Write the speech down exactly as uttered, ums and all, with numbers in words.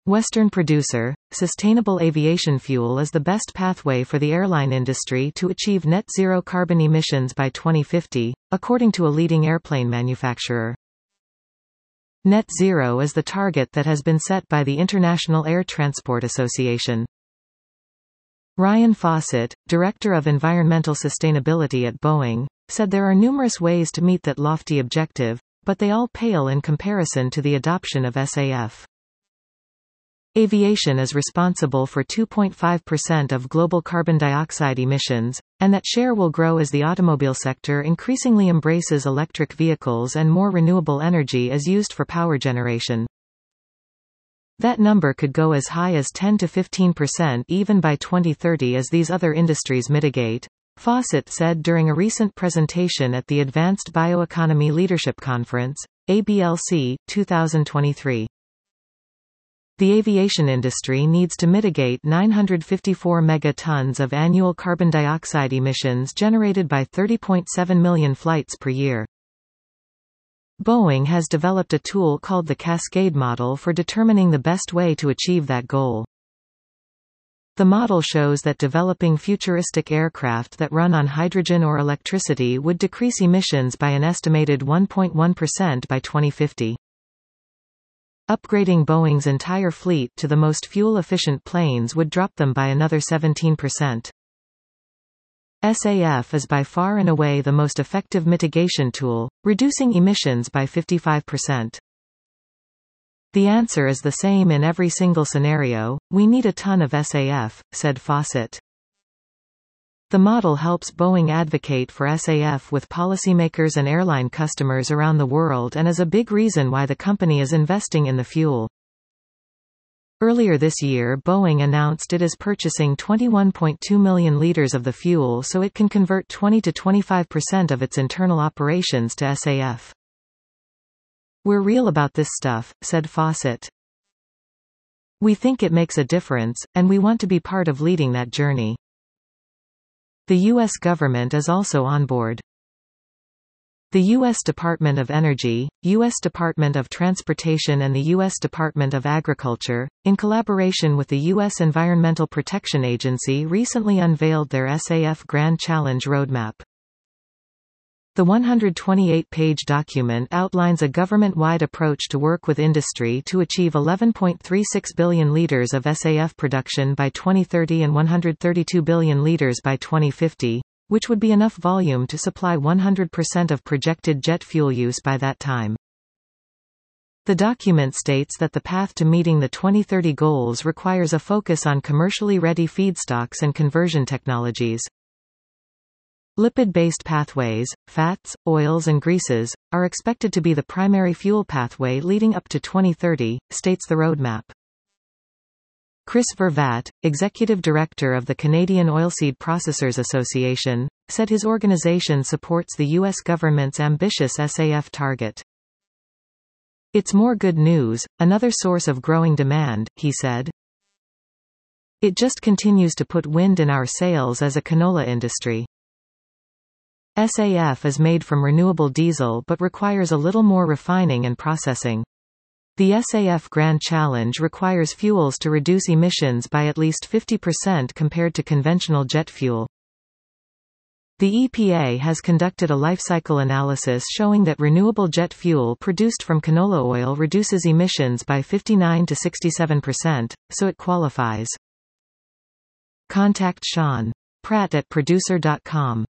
Western producer, sustainable aviation fuel is the best pathway for the airline industry to achieve net zero carbon emissions by twenty fifty, according to a leading airplane manufacturer. Net zero is the target that has been set by the International Air Transport Association. Ryan Fawcett, Director of Environmental Sustainability at Boeing, said there are numerous ways to meet that lofty objective, but they all pale in comparison to the adoption of S A F. Aviation is responsible for two point five percent of global carbon dioxide emissions, and that share will grow as the automobile sector increasingly embraces electric vehicles and more renewable energy is used for power generation. That number could go as high as ten to fifteen percent even by twenty thirty as these other industries mitigate, Fawcett said during a recent presentation at the Advanced Bioeconomy Leadership Conference, A B L C, two thousand twenty-three. The aviation industry needs to mitigate nine hundred fifty-four megatons of annual carbon dioxide emissions generated by thirty point seven million flights per year. Boeing has developed a tool called the Cascade Model for determining the best way to achieve that goal. The model shows that developing futuristic aircraft that run on hydrogen or electricity would decrease emissions by an estimated one point one percent by twenty fifty. Upgrading Boeing's entire fleet to the most fuel-efficient planes would drop them by another seventeen percent. S A F is by far and away the most effective mitigation tool, reducing emissions by fifty-five percent. The answer is the same in every single scenario: we need a ton of S A F, said Fawcett. The model helps Boeing advocate for S A F with policymakers and airline customers around the world and is a big reason why the company is investing in the fuel. Earlier this year, Boeing announced it is purchasing twenty-one point two million liters of the fuel so it can convert twenty to twenty-five percent of its internal operations to S A F. "We're real about this stuff," said Fawcett. "We think it makes a difference, and we want to be part of leading that journey." The U S government is also on board. The U S Department of Energy, U S Department of Transportation and the U S Department of Agriculture, in collaboration with the U S Environmental Protection Agency, recently unveiled their S A F Grand Challenge Roadmap. The one hundred twenty-eight page document outlines a government-wide approach to work with industry to achieve eleven point three six billion liters of S A F production by twenty thirty and one hundred thirty-two billion liters by twenty fifty, which would be enough volume to supply one hundred percent of projected jet fuel use by that time. The document states that the path to meeting the twenty thirty goals requires a focus on commercially ready feedstocks and conversion technologies. Lipid-based pathways, fats, oils and greases, are expected to be the primary fuel pathway leading up to twenty thirty, states the roadmap. Chris Vervat, executive director of the Canadian Oilseed Processors Association, said his organization supports the U S government's ambitious S A F target. "It's more good news, another source of growing demand," he said. "It just continues to put wind in our sails as a canola industry." S A F is made from renewable diesel but requires a little more refining and processing. The S A F Grand Challenge requires fuels to reduce emissions by at least fifty percent compared to conventional jet fuel. The E P A has conducted a life cycle analysis showing that renewable jet fuel produced from canola oil reduces emissions by fifty-nine to sixty-seven percent, so it qualifies. Contact Sean Pratt at producer dot com.